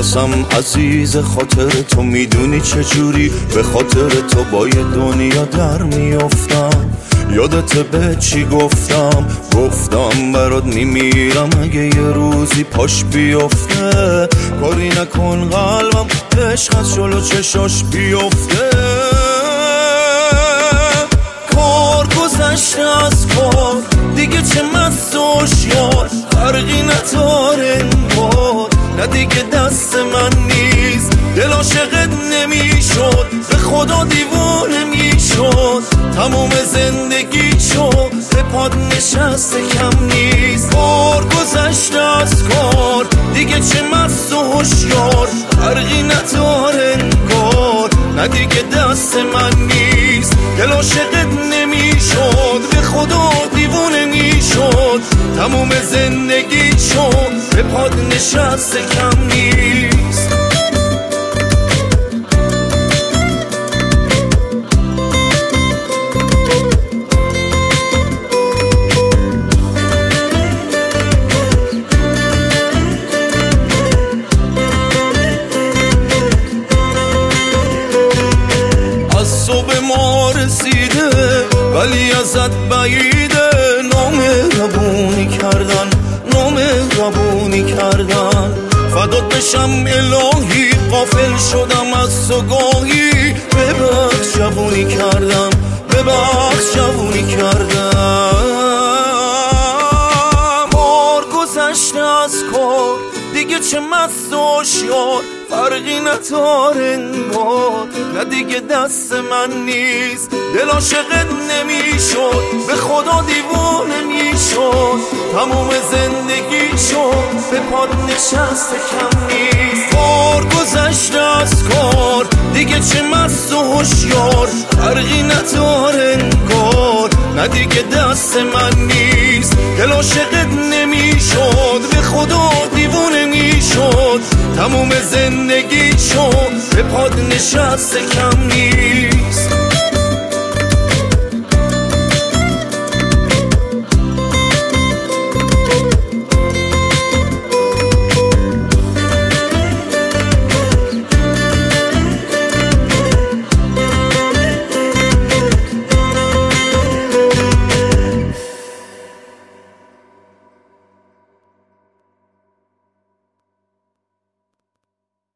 نفسم عزیز خاطر تو، میدونی چجوری به خاطر تو با یه دنیا در میافتم. یادت به چی گفتم برات میمیرم اگه یه روزی پاش بیفته. کاری نکن قلبم عشق از جلو چشاش بیفته. کار گذشته از کار دیگه، چه مست و هوشیار فرقی نداره انگار. نه دیگه دست من نیست، دل عاشقت نمیشد، به خدا دیوانه میشد. تموم زندگی شد به پاد نشست کم نیست. کار گذشته از کار دیگه، چه مست و هوشیار فرقی نداره انگار. نه دیگه دست من نیست، دل عاشقت نمیشد، به خدا دیوانه میشد. تموم زندگی شد به پاد نشست کم نیست. از صبح ما رسیده ولی ازت بعیده. نامهربونی کردن، نامهربونی کردن. فدات بشم الهی، غافل شدم از تو گاهی. ببخش جوونی کردم، ببخش جوونی کردم. کار گذشته از کار دیگه، چه مست و هوشیار فرقی نداره انگار. نه دیگه دست من نیست، دل عاشقت نمیشد، به خدا دیوانه میشد. تموم زندگی شد به پاد نشست کم نیست. کار گذشته از کار دیگه، چه مست و هوشیار فرقی نداره انگار. نه دیگه دست من نیست، دل عاشقت نمیشد، به خدا دیوانه میشد. تموم زندگی شد به پاد نشست کم نیست.